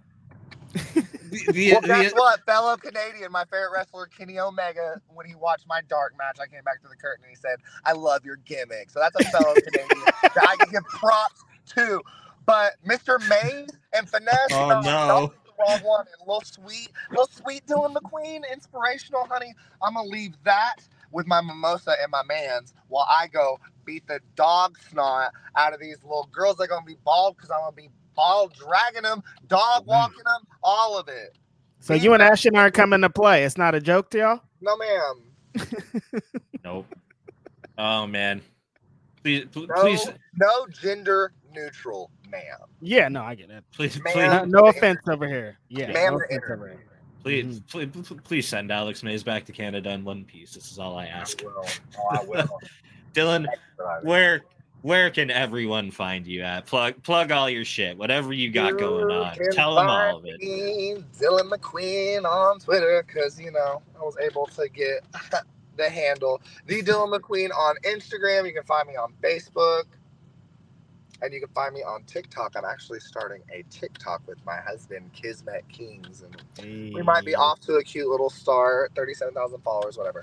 what? Fellow Canadian, my favorite wrestler, Kenny Omega, when he watched my dark match, I came back to the curtain and he said, I love your gimmick. So that's a fellow Canadian that I can give props to. But Mr. Mays and Finesse, no. The wrong one. And little sweet Dylan McQueen, inspirational, honey. I'm going to leave that with my mimosa and my mans while I go beat the dog snot out of these little girls. They're going to be bald because I'm going to be bald dragging them, dog walking them, all of it. So you and Ashton aren't coming to play. It's not a joke to y'all? No, ma'am. Nope. Oh, man. Please. No gender neutral, ma'am. Yeah, no, I get it. Please. No offense over here. Yeah, ma'am, no offense over here. Please send Alex Mays back to Canada in one piece. This is all I ask. I will. Dylan, where where can everyone find you at? Plug all your shit, whatever you got going on. Tell them all of it. Dylan McQueen on Twitter, because, I was able to get the handle. The Dylan McQueen on Instagram. You can find me on Facebook. And you can find me on TikTok. I'm actually starting a TikTok with my husband, Kismet Kings. And we might be off to a cute little start, 37,000 followers, whatever.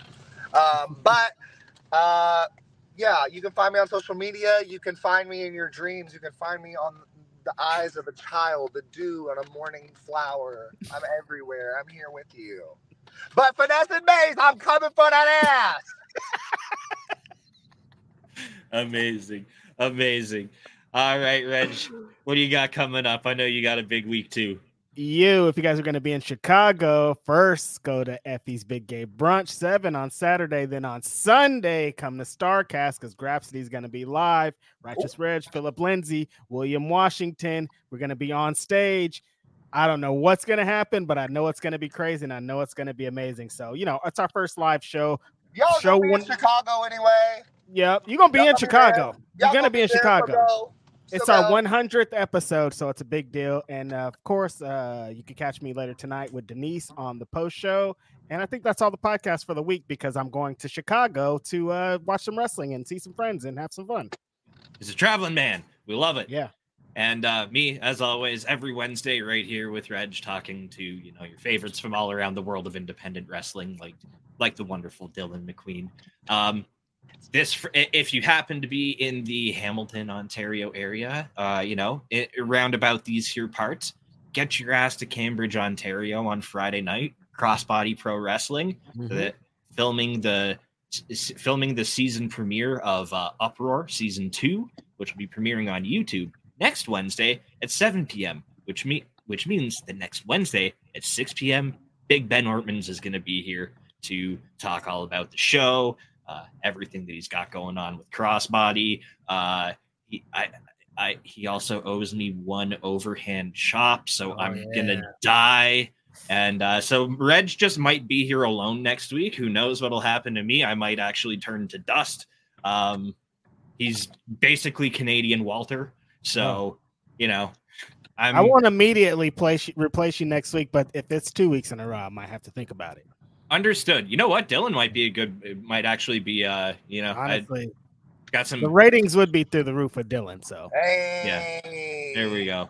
Yeah, you can find me on social media. You can find me in your dreams. You can find me on the eyes of a child, the dew on a morning flower. I'm everywhere. I'm here with you. But Vanessa Mays, I'm coming for that ass. Amazing. All right, Reg, what do you got coming up? I know you got a big week too. If you guys are going to be in Chicago, first go to Effie's Big Gay Brunch 7 on Saturday. Then on Sunday, come to StarCast because Grapsody's going to be live. Righteous Reg, Philip Lindsay, William Washington. We're going to be on stage. I don't know what's going to happen, but I know it's going to be crazy and I know it's going to be amazing. So, it's our first live show. Y'all going to be in Chicago anyway. Yep, you're going to be in Chicago. You're going to be in Chicago. It's our 100th episode, so it's a big deal. And, of course, you can catch me later tonight with Denise on the post show. And I think that's all the podcast for the week because I'm going to Chicago to watch some wrestling and see some friends and have some fun. He's a traveling man. We love it. Yeah. And me, as always, every Wednesday right here with Reg talking to, your favorites from all around the world of independent wrestling, like the wonderful Dylan McQueen. If you happen to be in the Hamilton, Ontario area, around about these here parts, get your ass to Cambridge, Ontario on Friday night. Crossbody Pro Wrestling, filming the season premiere of Uproar Season 2, which will be premiering on YouTube next Wednesday at 7 p.m., which means the next Wednesday at 6 p.m., Big Ben Ortmans is going to be here to talk all about the show, everything that he's got going on with Crossbody. He also owes me one overhand chop, so I'm gonna die. And so Reg just might be here alone next week. Who knows what'll happen to me? I might actually turn to dust. He's basically Canadian Walter, so I won't immediately replace you next week, but if it's 2 weeks in a row, I might have to think about it. Understood. You know what? Dylan might actually be, honestly, got some. The ratings would be through the roof with Dylan. So, yeah, there we go.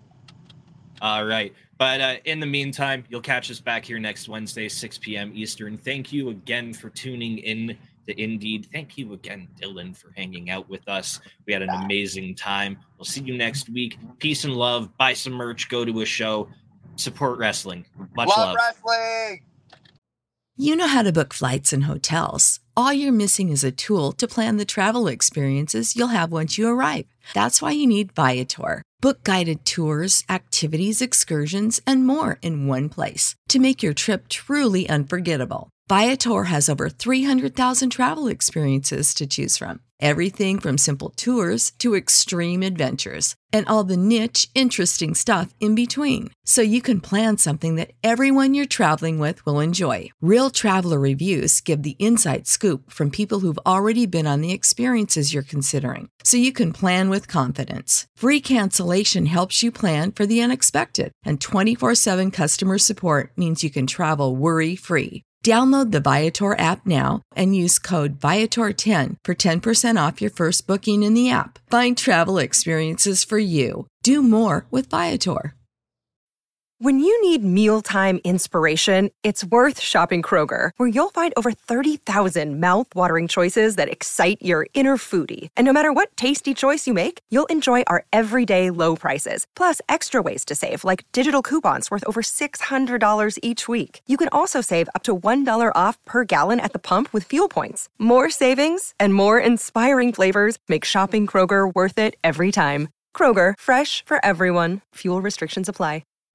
All right. But in the meantime, you'll catch us back here next Wednesday, 6 p.m. Eastern. Thank you again for tuning in to Indeed. Thank you again, Dylan, for hanging out with us. We had an amazing time. We'll see you next week. Peace and love. Buy some merch. Go to a show. Support wrestling. Much love. Wrestling. You know how to book flights and hotels. All you're missing is a tool to plan the travel experiences you'll have once you arrive. That's why you need Viator. Book guided tours, activities, excursions, and more in one place to make your trip truly unforgettable. Viator has over 300,000 travel experiences to choose from. Everything from simple tours to extreme adventures and all the niche, interesting stuff in between. So you can plan something that everyone you're traveling with will enjoy. Real traveler reviews give the inside scoop from people who've already been on the experiences you're considering. So you can plan with confidence. Free cancellation helps you plan for the unexpected. And 24/7 customer support means you can travel worry-free. Download the Viator app now and use code Viator10 for 10% off your first booking in the app. Find travel experiences for you. Do more with Viator. When you need mealtime inspiration, it's worth shopping Kroger, where you'll find over 30,000 mouth-watering choices that excite your inner foodie. And no matter what tasty choice you make, you'll enjoy our everyday low prices, plus extra ways to save, like digital coupons worth over $600 each week. You can also save up to $1 off per gallon at the pump with fuel points. More savings and more inspiring flavors make shopping Kroger worth it every time. Kroger, fresh for everyone. Fuel restrictions apply.